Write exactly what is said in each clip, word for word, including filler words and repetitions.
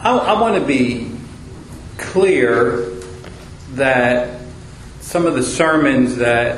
I, I want to be clear that some of the sermons that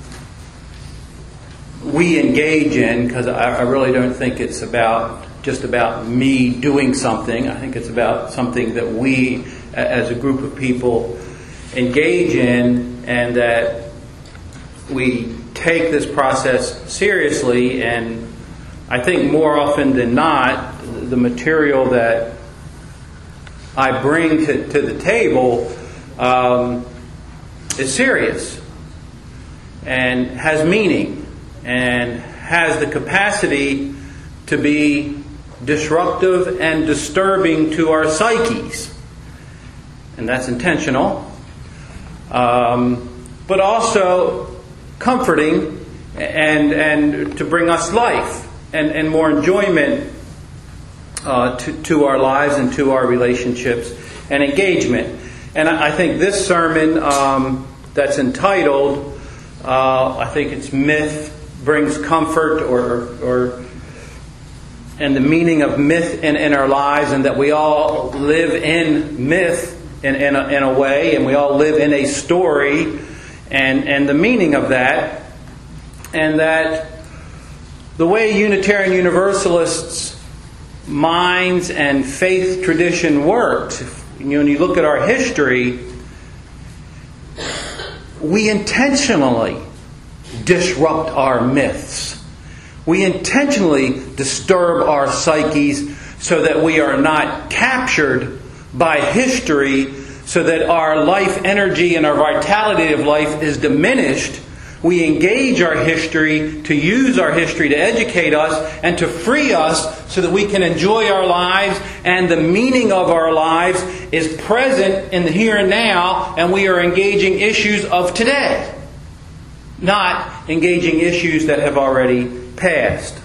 we engage in, because I, I really don't think it's about just about me doing something. I think it's about something that we, as a group of people, engage in, and that we take this process seriously. And I think more often than not, the material that I bring to, to the table um, is serious and has meaning and has the capacity to be disruptive and disturbing to our psyches. And that's intentional. Um, but also comforting and and to bring us life and, and more enjoyment uh, to, to our lives and to our relationships and engagement. And I, I think this sermon um, that's entitled, uh, I think it's Myth Brings Comfort, or or and the meaning of myth in, in our lives, and that we all live in myth in, in, a, in a way, and we all live in a story, and, and the meaning of that, and that the way Unitarian Universalists' minds and faith tradition works, you know, when you look at our history, we intentionally disrupt our myths. We intentionally disturb our psyches so that we are not captured by history, so that our life energy and our vitality of life is diminished. We engage our history to use our history to educate us and to free us so that we can enjoy our lives, and the meaning of our lives is present in the here and now, and we are engaging issues of today, not engaging issues that have already passed.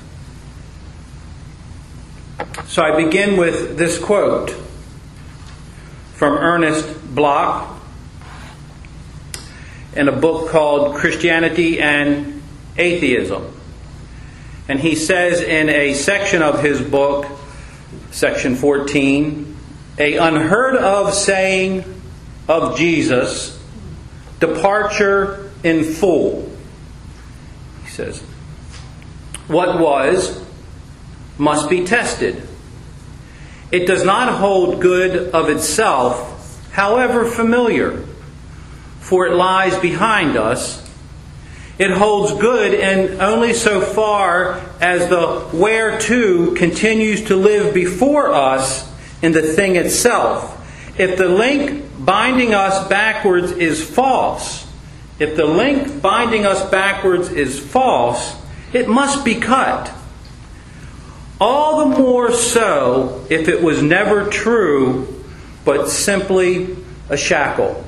So I begin with this quote from Ernest Bloch in a book called Christianity and Atheism. And he says in a section of his book, section fourteen, "A unheard of saying of Jesus, departure in full." He says, "What was must be tested. It does not hold good of itself, however familiar, for it lies behind us. It holds good in only so far as the whereto continues to live before us in the thing itself. If the link binding us backwards is false, if the link binding us backwards is false, it must be cut. All the more so if it was never true, but simply a shackle."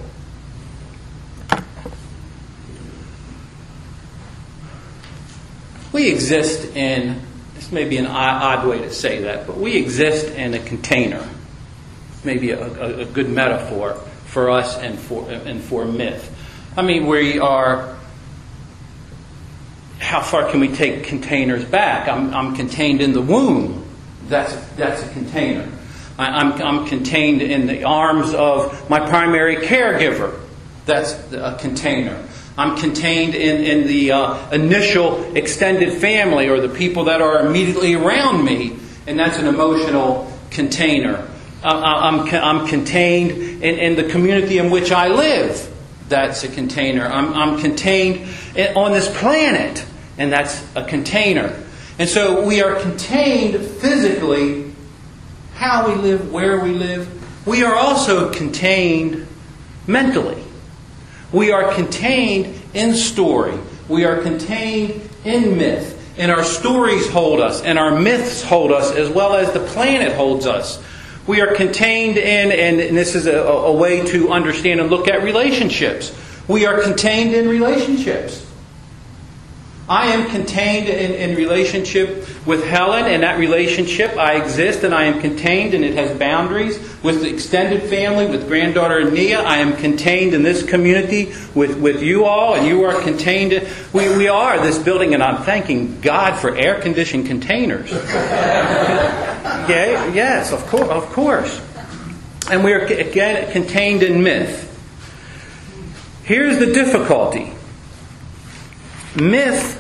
We exist in, this may be an odd way to say that, but we exist in a container. Maybe a, a, a good metaphor for us and for and for myth. I mean, we are. How far can we take containers back? I'm, I'm contained in the womb. That's that's a container. I, I'm I'm contained in the arms of my primary caregiver. That's a container. I'm contained in, in the uh, initial extended family, or the people that are immediately around me, and that's an emotional container. Uh, I'm, I'm contained in, in the community in which I live. That's a container. I'm, I'm contained on this planet, and that's a container. And so we are contained physically, how we live, where we live. We are also contained mentally. We are contained in story. We are contained in myth. And our stories hold us, and our myths hold us, as well as the planet holds us. We are contained in, and this is a, a way to understand and look at relationships. We are contained in relationships. I am contained in, in relationship with Helen. In that relationship, I exist and I am contained, and it has boundaries. With the extended family, with granddaughter Nia, I am contained in this community with, with you all, and you are contained. In, we, we are this building, and I'm thanking God for air-conditioned containers. Okay? Yes, of course, of course. And we are, again, contained in myth. Here's the difficulty. Myth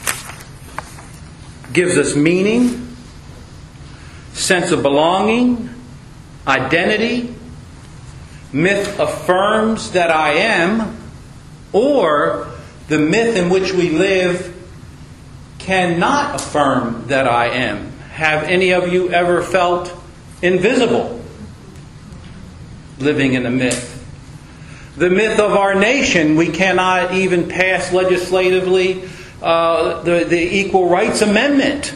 gives us meaning, sense of belonging, identity. Myth affirms that I am, or the myth in which we live cannot affirm that I am. Have any of you ever felt invisible living in a myth? The myth of our nation, we cannot even pass legislatively uh, the, the Equal Rights Amendment.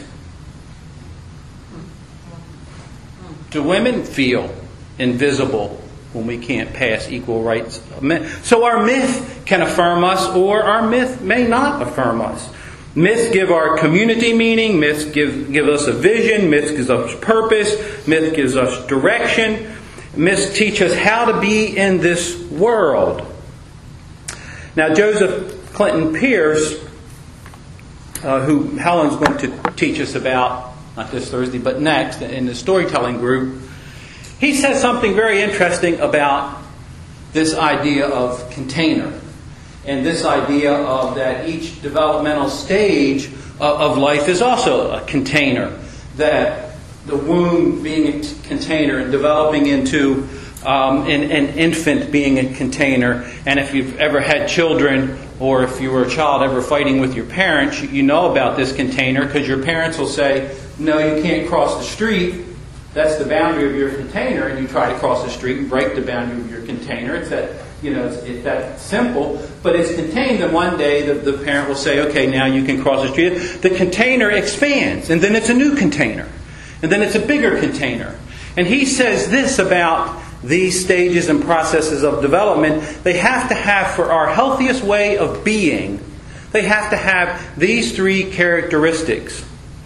Do women feel invisible when we can't pass Equal Rights Amendment? So our myth can affirm us, or our myth may not affirm us. Myths give our community meaning. Myths give, give us a vision. Myths gives us purpose. Myth gives us direction. Myths teach us how to be in this world. Now, Joseph Clinton Pierce, uh, who Helen's going to teach us about, not this Thursday, but next, in the storytelling group, he says something very interesting about this idea of container. And this idea of that each developmental stage of life is also a container. That the womb being a container and developing into um, an, an infant being a container. And if you've ever had children, or if you were a child ever fighting with your parents, you know about this container, because your parents will say, no, you can't cross the street. That's the boundary of your container. And you try to cross the street and break the boundary of your container. It's that, you know, it's, it's that simple. But it's contained, and one day the, the parent will say, okay, now you can cross the street. The container expands, and then it's a new container. And then it's a bigger container. And he says this about these stages and processes of development. They have to have, for our healthiest way of being, they have to have these three characteristics.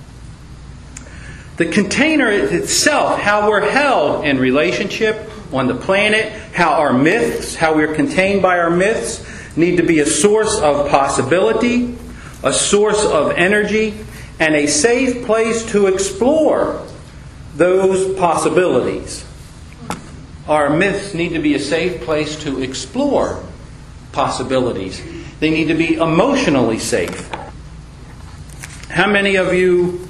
The container itself, how we're held in relationship on the planet, how our myths, how we're contained by our myths, need to be a source of possibility, a source of energy, and a safe place to explore those possibilities. Our myths need to be a safe place to explore possibilities. They need to be emotionally safe. How many of you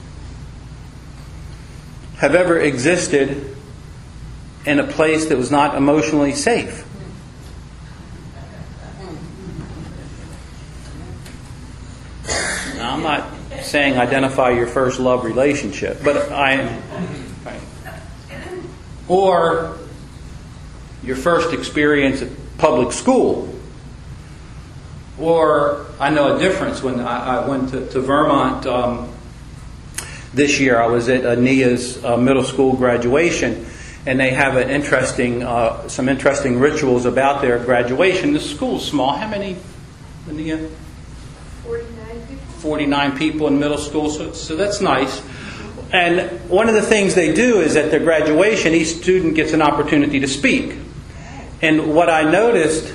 have ever existed in a place that was not emotionally safe? Now, I'm not saying identify your first love relationship, but I, right. Or your first experience at public school. Or I know a difference when I, I went to, to Vermont um, this year. I was at Ania's uh, middle school graduation, and they have an interesting, uh, some interesting rituals about their graduation. The school's small. How many, Ania? forty-nine people. forty-nine people in middle school, so, so that's nice. And one of the things they do is at their graduation, each student gets an opportunity to speak. And what I noticed,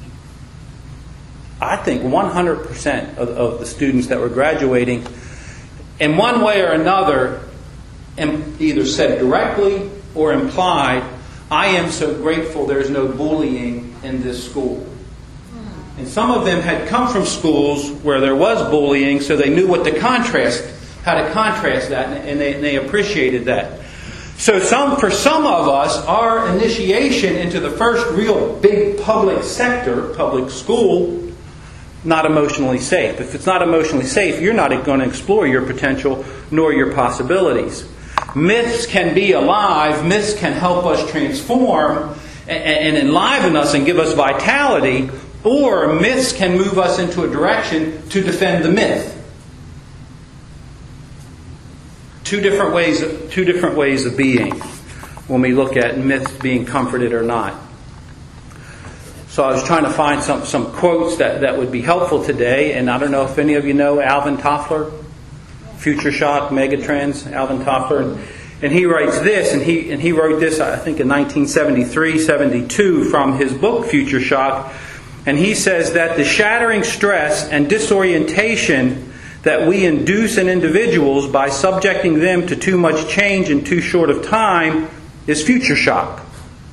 I think one hundred percent of, of the students that were graduating, in one way or another, either said directly or implied, I am so grateful there's no bullying in this school. And some of them had come from schools where there was bullying, so they knew what to contrast, how to contrast that, and they, and they appreciated that. So some, for some of us, our initiation into the first real big public sector, public school, not emotionally safe. If it's not emotionally safe, you're not going to explore your potential nor your possibilities. Myths can be alive. Myths can help us transform and, and enliven us and give us vitality. Or myths can move us into a direction to defend the myth. Two different ways, two different ways of being when we look at myths being comforted or not. So I was trying to find some, some quotes that, that would be helpful today, and I don't know if any of you know Alvin Toffler, Future Shock, Megatrends, Alvin Toffler, and, and he writes this, and he and he wrote this I think in nineteen seventy-three, seventy-two from his book Future Shock, and he says that the shattering stress and disorientation that we induce in individuals by subjecting them to too much change in too short of time is future shock.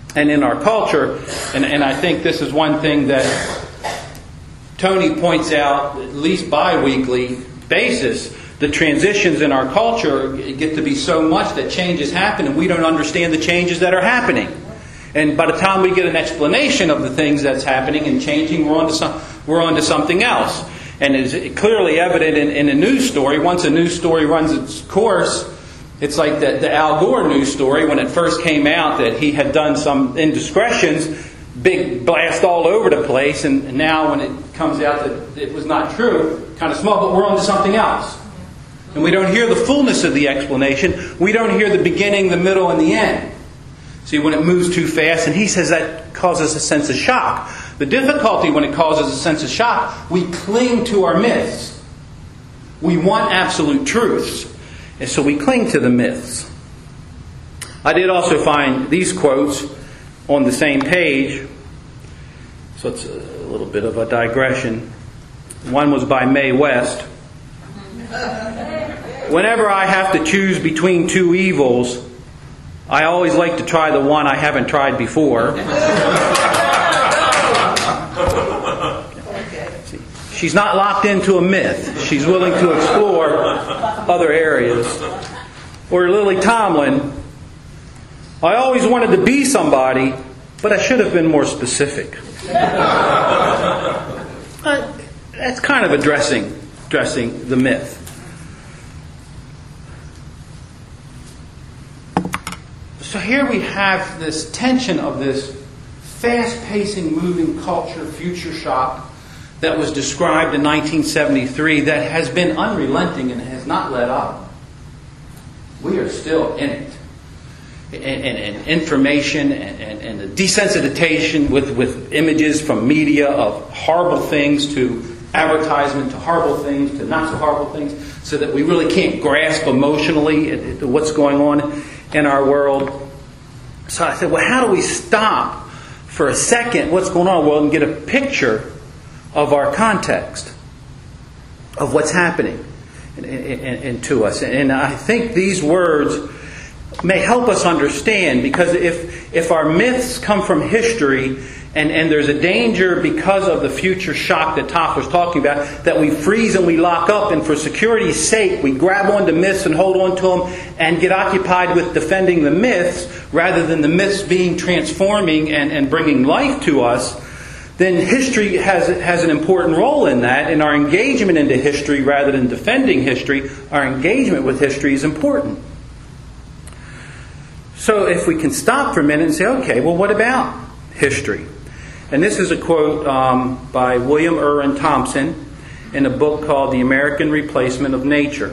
and in our culture. And, and I think this is one thing that Tony points out, at least bi-weekly basis. The transitions in our culture get to be so much that changes happen and we don't understand the changes that are happening. And by the time we get an explanation of the things that's happening and changing, we're on to, some, we're on to something else. And it's clearly evident in, in a news story. Once a news story runs its course, it's like the, the Al Gore news story when it first came out that he had done some indiscretions, big blast all over the place. And now when it comes out that it was not true, kind of small, but we're on to something else. And we don't hear the fullness of the explanation. We don't hear the beginning, the middle, and the end. See, when it moves too fast, and he says that causes a sense of shock. The difficulty when it causes a sense of shock, we cling to our myths. We want absolute truths. And so we cling to the myths. I did also find these quotes on the same page. So it's a little bit of a digression. One was by Mae West. Whenever I have to choose between two evils, I always like to try the one I haven't tried before. See, she's not locked into a myth. She's willing to explore other areas. Or Lily Tomlin, I always wanted to be somebody, but I should have been more specific. That's kind of addressing, addressing the myth. So here we have this tension of this fast-pacing, moving culture, future shock that was described in nineteen seventy-three that has been unrelenting and has not let up. We are still in it. And, and, and information and, and, and the desensitization with, with images from media of horrible things to advertisement to horrible things to not so horrible things, so that we really can't grasp emotionally what's going on in our world. So I said, well, how do we stop for a second what's going on in our world and get a picture of our context, of what's happening in, in, in, to us? And I think these words may help us understand, because if if our myths come from history, and, and there's a danger because of the future shock that Toff was talking about, that we freeze and we lock up, and for security's sake we grab onto myths and hold on to them and get occupied with defending the myths rather than the myths being transforming and, and bringing life to us, then history has, has an important role in that, and our engagement into history rather than defending history, our engagement with history is important. So if we can stop for a minute and say, okay, well, what about history? And this is a quote um, by William Irwin Thompson in a book called The American Replacement of Nature.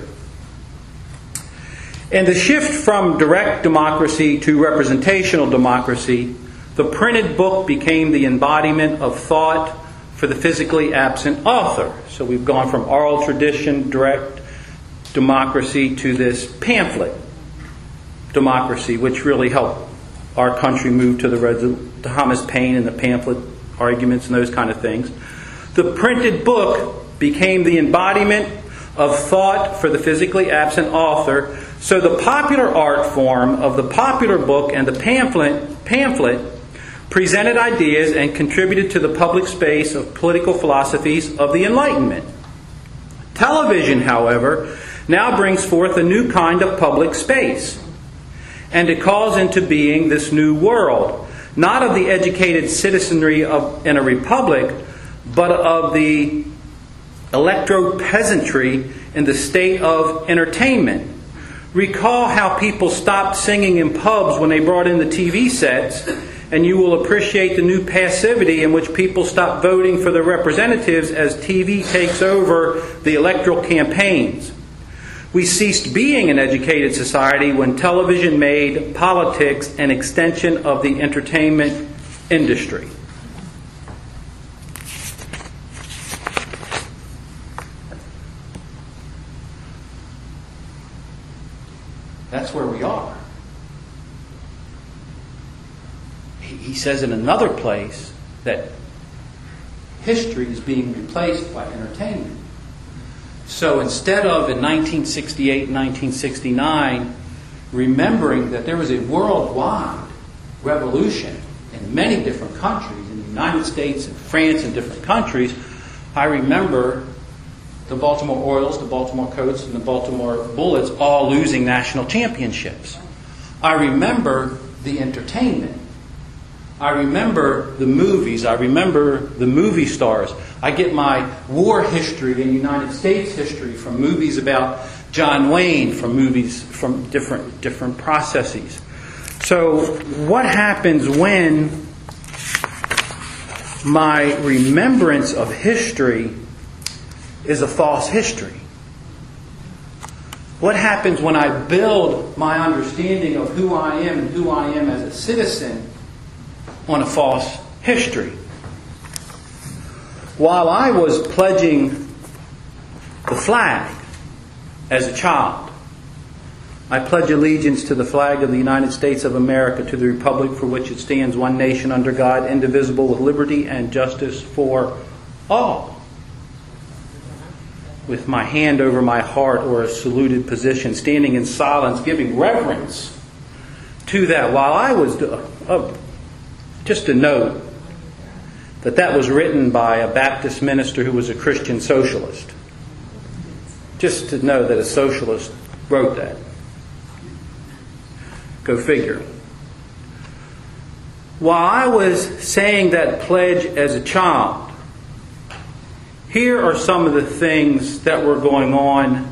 In the shift from direct democracy to representational democracy, the printed book became the embodiment of thought for the physically absent author. So we've gone from oral tradition, direct democracy, to this pamphlet democracy, which really helped our country move to the, the Thomas Paine and the pamphlet arguments and those kind of things. The printed book became the embodiment of thought for the physically absent author. So the popular art form of the popular book and the pamphlet, pamphlet presented ideas and contributed to the public space of political philosophies of the Enlightenment. Television, however, now brings forth a new kind of public space, and it calls into being this new world, not of the educated citizenry of, in a republic, but of the electro-peasantry in the state of entertainment. Recall how people stopped singing in pubs when they brought in the T V sets, and you will appreciate the new passivity in which people stop voting for their representatives as T V takes over the electoral campaigns. We ceased being an educated society when television made politics an extension of the entertainment industry. That's where we are. He says in another place that history is being replaced by entertainment. So instead of in nineteen sixty-eight, nineteen sixty-nine, remembering that there was a worldwide revolution in many different countries, in the United States and France and different countries, I remember the Baltimore Orioles, the Baltimore Colts, and the Baltimore Bullets all losing national championships. I remember the entertainment. I remember the movies. I remember the movie stars. I get my war history and United States history from movies about John Wayne, from movies from different different processes. So what happens when my remembrance of history is a false history? What happens when I build my understanding of who I am and who I am as a citizen on a false history? While I was pledging the flag as a child, I pledge allegiance to the flag of the United States of America, to the republic for which it stands, one nation under God, indivisible, with liberty and justice for all. With my hand over my heart, or a saluted position, standing in silence, giving reverence to that. While I was, uh, just to note that that was written by a Baptist minister who was a Christian socialist. Just to know that a socialist wrote that. Go figure. While I was saying that pledge as a child, here are some of the things that were going on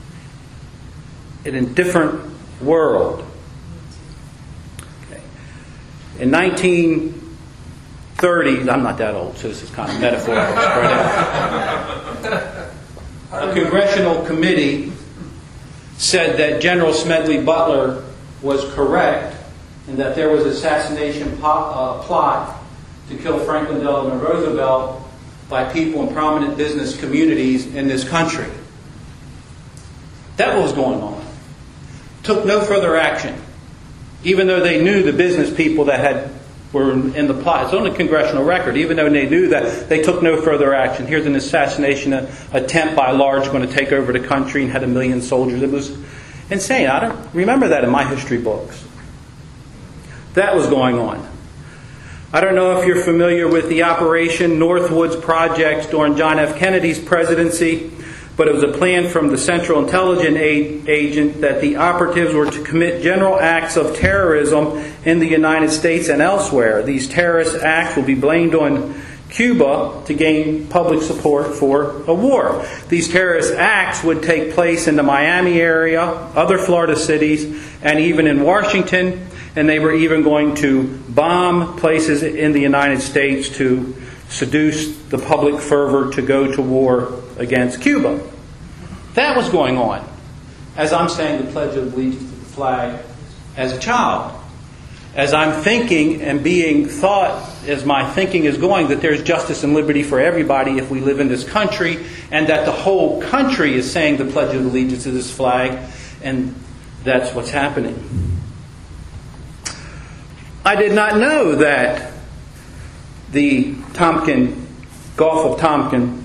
in a different world. Okay. In nineteen thirty, I'm not that old, so this is kind of metaphorical. Spread out. A congressional committee said that General Smedley Butler was correct and that there was an assassination po- uh, plot to kill Franklin Delano Roosevelt by people in prominent business communities in this country. That was going on. Took no further action, even though they knew the business people that had were in the plot. It's on the congressional record. Even though they knew that, they took no further action. Here's an assassination attempt by large going to take over the country and had a million soldiers. It was insane. I don't remember that in my history books. That was going on. I don't know if you're familiar with the Operation Northwoods project during John F. Kennedy's presidency, but it was a plan from the Central Intelligence Agent that the operatives were to commit general acts of terrorism in the United States and elsewhere. These terrorist acts will be blamed on Cuba to gain public support for a war. These terrorist acts would take place in the Miami area, other Florida cities, and even in Washington. And they were even going to bomb places in the United States to seduce the public fervor to go to war against Cuba. That was going on as I'm saying the Pledge of Allegiance to the flag as a child. As I'm thinking and being thought, as my thinking is going, that there's justice and liberty for everybody if we live in this country, and that the whole country is saying the Pledge of Allegiance to this flag, and that's what's happening. I did not know that the Tonkin, Gulf of Tonkin,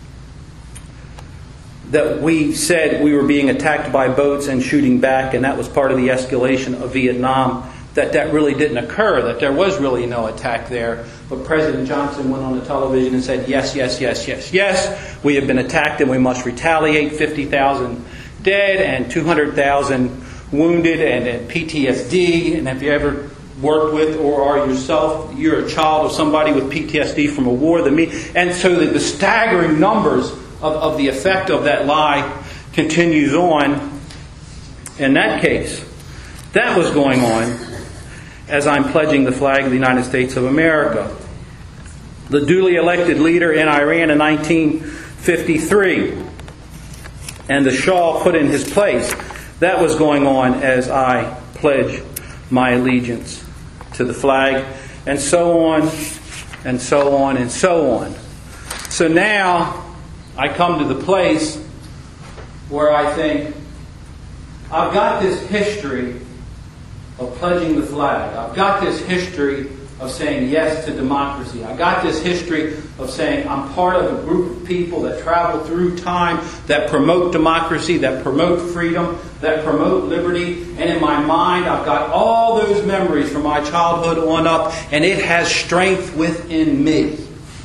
that we said we were being attacked by boats and shooting back, and that was part of the escalation of Vietnam, that that really didn't occur, that there was really no attack there. But President Johnson went on the television and said, yes, yes, yes, yes, yes, we have been attacked and we must retaliate. fifty thousand dead and two hundred thousand wounded and, and P T S D. And have you ever worked with or are yourself, you're a child of somebody with P T S D from a war, the me and so that the staggering numbers of, of the effect of that lie continues on. In that case, that was going on as I'm pledging the flag of the United States of America. The duly elected leader in Iran in nineteen fifty-three and the Shah put in his place, that was going on as I pledge my allegiance to the flag, and so on, and so on, and so on. So now I come to the place where I think, I've got this history of pledging the flag. I've got this history of saying yes to democracy. I got this history of saying I'm part of a group of people that travel through time, that promote democracy, that promote freedom, that promote liberty. And in my mind, I've got all those memories from my childhood on up, and it has strength within me.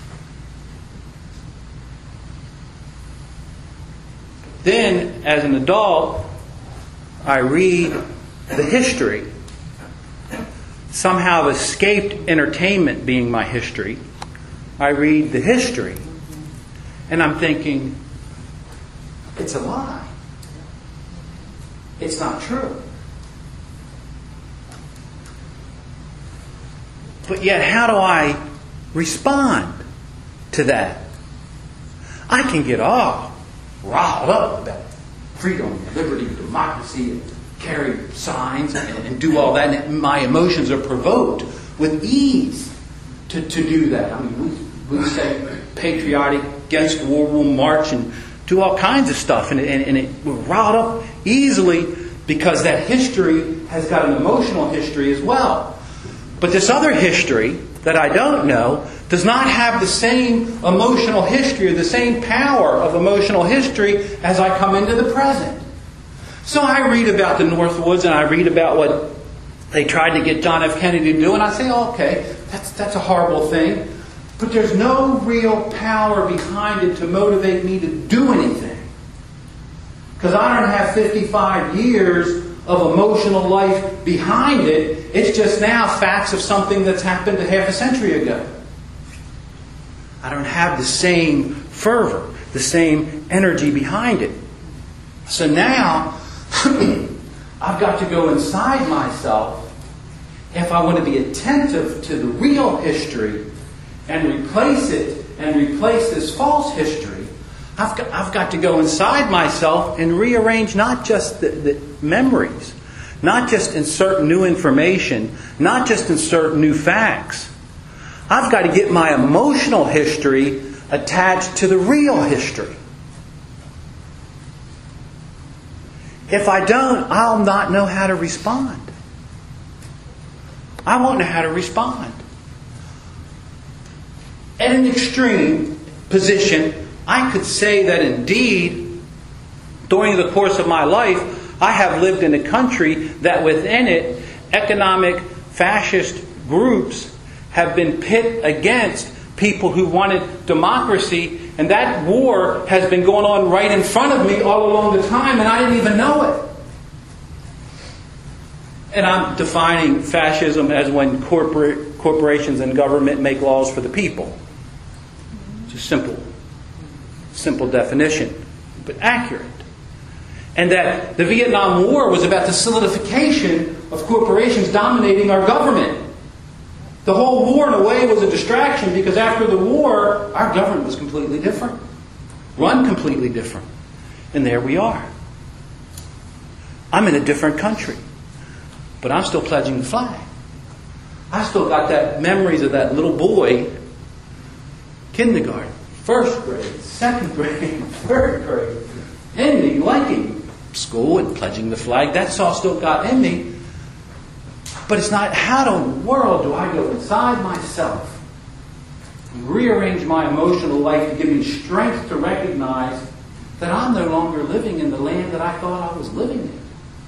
Then, as an adult, I read the history. Somehow I've escaped entertainment being my history. I read the history, and I'm thinking, it's a lie. It's not true. But yet, how do I respond to that? I can get all riled up about freedom, liberty, democracy, and carry signs and, and do all that. And my emotions are provoked with ease to, to do that. I mean, we, we say patriotic, against war, we'll march and do all kinds of stuff. And, and, and it, we're riled up easily because that history has got an emotional history as well. But this other history that I don't know does not have the same emotional history or the same power of emotional history as I come into the present. So I read about the Northwoods and I read about what they tried to get John F. Kennedy to do, and I say, oh, okay, that's that's a horrible thing. But there's no real power behind it to motivate me to do anything. Because I don't have fifty-five years of emotional life behind it. It's just now facts of something that's happened a half a century ago. I don't have the same fervor, the same energy behind it. So now, I've got to go inside myself if I want to be attentive to the real history and replace it and replace this false history. I've got, I've got to go inside myself and rearrange not just the, the memories, not just insert new information, not just insert new facts. I've got to get my emotional history attached to the real history. If I don't, I'll not know how to respond. I won't know how to respond. At an extreme position, I could say that indeed, during the course of my life, I have lived in a country that within it, economic fascist groups have been pit against people who wanted democracy, and that war has been going on right in front of me all along the time, and I didn't even know it. And I'm defining fascism as when corporate corporations and government make laws for the people. It's a simple, simple definition, but accurate. And that the Vietnam War was about the solidification of corporations dominating our government. The whole war, in a way, was a distraction because after the war, our government was completely different. Run completely different. And there we are. I'm in a different country. But I'm still pledging the flag. I still got that memories of that little boy, kindergarten, first grade, second grade, third grade, in me liking school and pledging the flag. That's all still got in me. But it's not, how in the world do I go inside myself and rearrange my emotional life to give me strength to recognize that I'm no longer living in the land that I thought I was living in?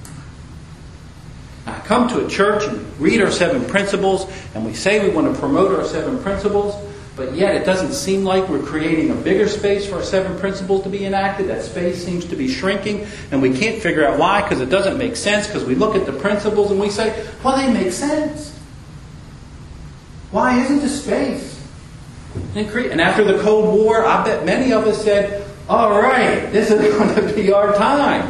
I come to a church and read our seven principles, and we say we want to promote our seven principles, but yet it doesn't seem like we're creating a bigger space for our seven principles to be enacted. That space seems to be shrinking, and we can't figure out why, because it doesn't make sense, because we look at the principles and we say, well, they make sense. Why isn't the space? And after the Cold War, I bet many of us said, all right, this is going to be our time.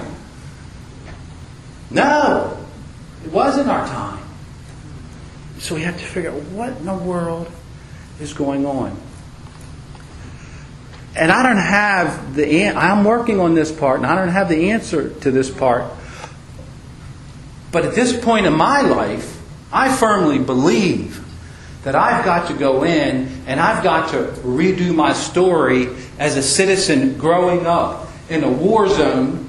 No. It wasn't our time. So we have to figure out what in the world is going on. And I don't have the an- I'm working on this part, and I don't have the answer to this part. But at this point in my life, I firmly believe that I've got to go in and I've got to redo my story as a citizen growing up in a war zone,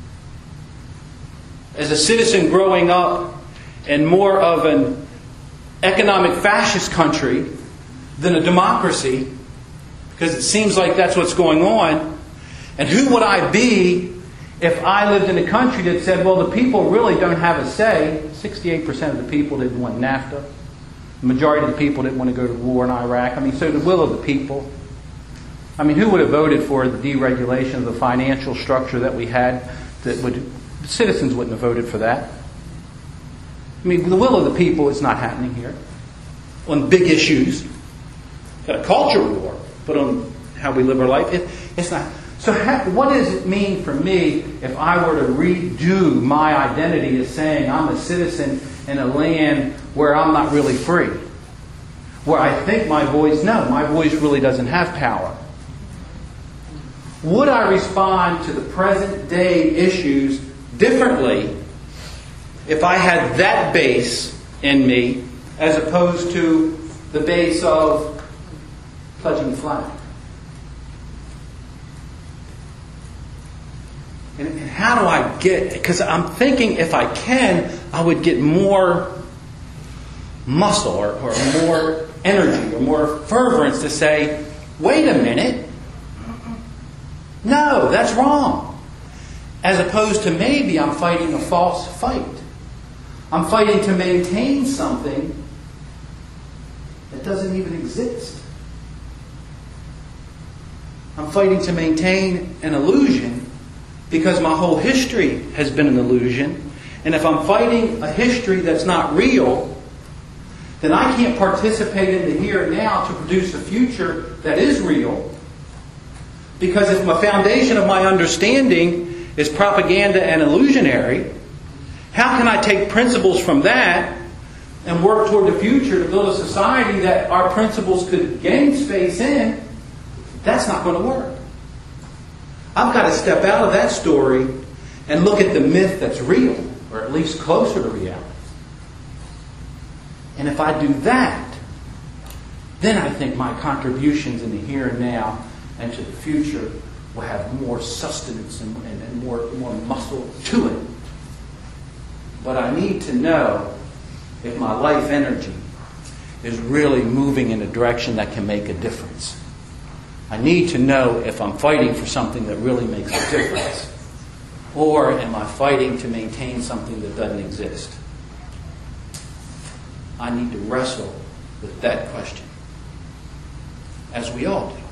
as a citizen growing up in more of an economic fascist country than a democracy, because it seems like that's what's going on. And who would I be if I lived in a country that said, well, the people really don't have a say? sixty-eight percent of the people didn't want NAFTA. The majority of the people didn't want to go to war in Iraq. I mean, so the will of the people. I mean, who would have voted for the deregulation of the financial structure that we had? That would, citizens wouldn't have voted for that. I mean, the will of the people is not happening here. On big issues, got a culture war, but on how we live our life, it, it's not. So how, what does it mean for me if I were to redo my identity as saying I'm a citizen in a land where I'm not really free? Where I think my voice, no, my voice really doesn't have power. Would I respond to the present day issues differently if I had that base in me as opposed to the base of pledging the flag? And, and how do I get, because I'm thinking if I can, I would get more muscle or, or more energy or more fervence to say, wait a minute, no, that's wrong. As opposed to maybe I'm fighting a false fight. I'm fighting to maintain something that doesn't even exist. I'm fighting to maintain an illusion because my whole history has been an illusion. And if I'm fighting a history that's not real, then I can't participate in the here and now to produce a future that is real. Because if my foundation of my understanding is propaganda and illusionary, how can I take principles from that and work toward the future to build a society that our principles could gain space in? That's not going to work. I've got to step out of that story and look at the myth that's real, or at least closer to reality. And if I do that, then I think my contributions in the here and now and to the future will have more sustenance and, and, and more, more muscle to it. But I need to know if my life energy is really moving in a direction that can make a difference. I need to know if I'm fighting for something that really makes a difference. Or am I fighting to maintain something that doesn't exist? I need to wrestle with that question, as we all do.